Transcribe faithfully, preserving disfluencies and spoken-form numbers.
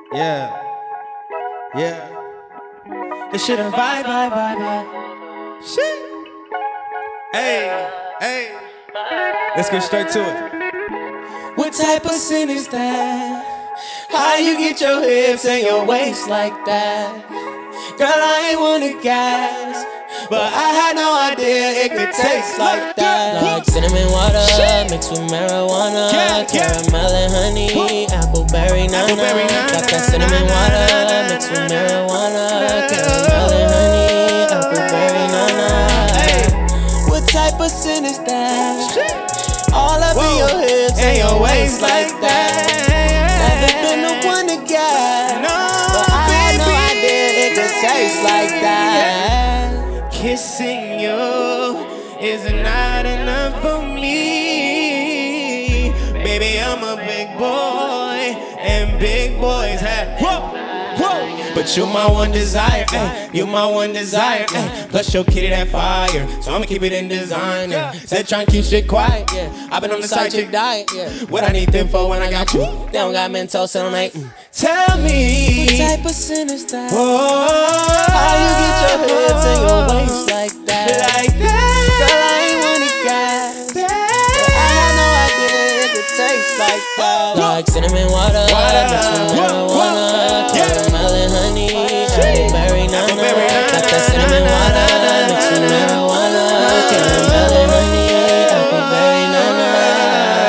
Yeah, yeah. This shit a vibe, vibe, vibe, vibe. Shit. Hey, hey. Let's get straight to it. What type of sin is that? How you get your hips and your waist like that? Girl, I ain't wanna gas, but I had no idea it could taste like that. Like cinnamon water mixed with marijuana, Yeah, yeah. caramel and honey, appleberry nana. Appleberry nana, Got that cinnamon water mixed with marijuana, caramel and honey, appleberry nana. Hey. What type of sin is that? All up Whoa. in your hips And your waist like that. Never been the one to get, No, but I had no baby. idea it could taste like that. Kissing you is not enough for me. Baby, I'm a big boy, and big boys have. Whoa, whoa. But you my one desire, ay. You my one desire, ay. Plus your kitty that fire, so I'ma keep it in designer. Said tryna keep shit quiet, yeah. I've been on the side chick diet, yeah. What I need them for when I got you? They don't got mental, so I'm like, mm. Tell me, What type of sin is that? oh, How you get your hips and your waist like that? like that? Girl, I ain't wanna gas, but I had no idea it could taste like that. Like cinnamon water, Water. mixed with marijuana,